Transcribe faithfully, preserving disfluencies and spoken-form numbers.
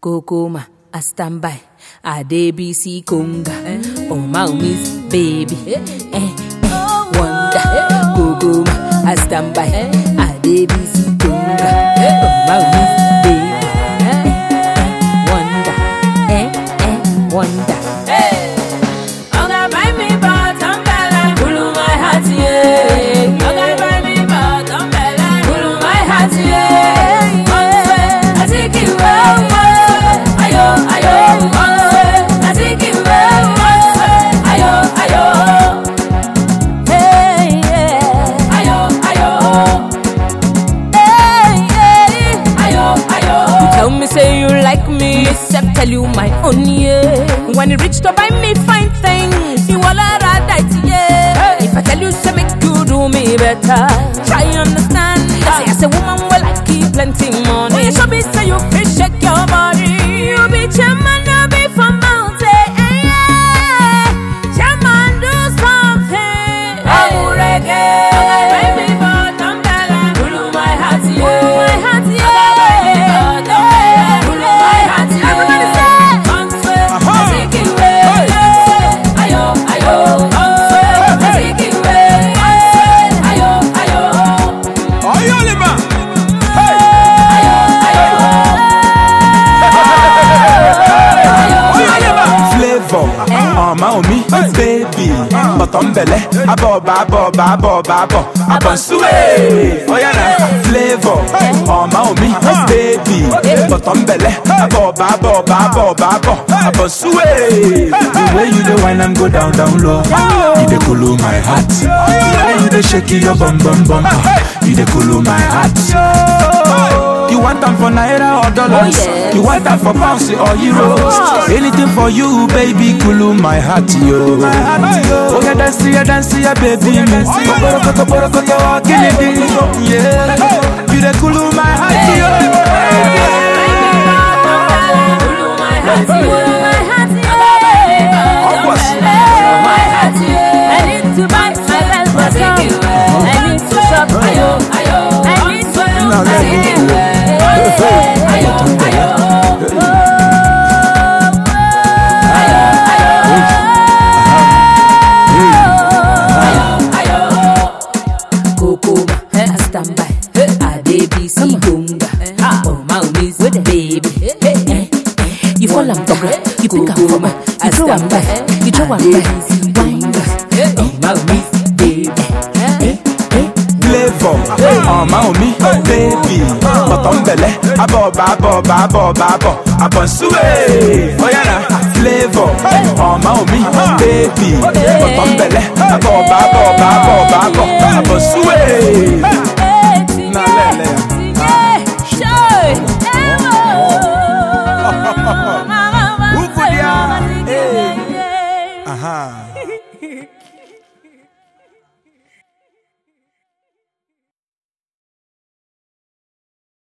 Kokoma, I stand by. I D B C Conga. Oh, my miss, baby. Eh, eh, wonder. Kokoma, I stand by. I D B C Conga. Oh, my miss, baby. Eh, eh, wonder. Eh, eh, wonder. Hey, I'm gonna buy me but umbrella. Pull my heart, yeah. I'm gonna buy me but umbrella. Pull my heart, yeah. I take you away. Ayo, ayo, I take you away. Ayo, ayo, hey, yeah. Ayo, ayo, hey, yeah. Ayo, ayo. You tell me say you like me, except tell you my own, yeah. When you reach to buy me fine things, you all are right, yeah. If I tell you say make you do me better, try understand. I say as a woman well I keep plenty money. When you show me say you can shake your body, you be chairman, you be from mountain, yeah. Chairman do something. I'm reggae. Baby, but I'm better. Pull my heart, yeah. Pull my heart, yeah. Pull my heart, yeah. Everybody say, I take it away. Ayo, ayo, I take it away. Ayo, ayo. Ayo, Lima. Flavor, oh my me, baby, but I'm belly, abo, babo, babo, babo, abon suwe. Oh yeah, flavor, oh my me, baby, but I'm belly, abo, babo, babo, babo, abon suwe. The way you do wine and go down, down low, you dey cool my heart. The way you dey shake your bum bum bum, you dey cool my heart. You want them for naira or dollars? Oh, yes. You want them for pounds or euros? Oh. Anything for you, baby, cool my heart, yo. My heart, yo. Oh, yeah, dance, yeah, dance, yeah, baby. Borokoto, borokoto, killing it, yeah. You the cool my heart, yo. Cool my heart, yo. My heart, yo. I need to buy my best I need to shop, ayo, ayo. I need to do my you fall and talk, you pick up from her, you throw and back, you throw and back, wind up, oh my miss, baby. Flavor, oh my me, baby, but I'm belly, abo, babo, babo, babo, abon suwe. Oh yeah, flavor, oh my me, baby, but I'm belly, abo, babo, babo, babo, abon suwe. Na lele. Aha.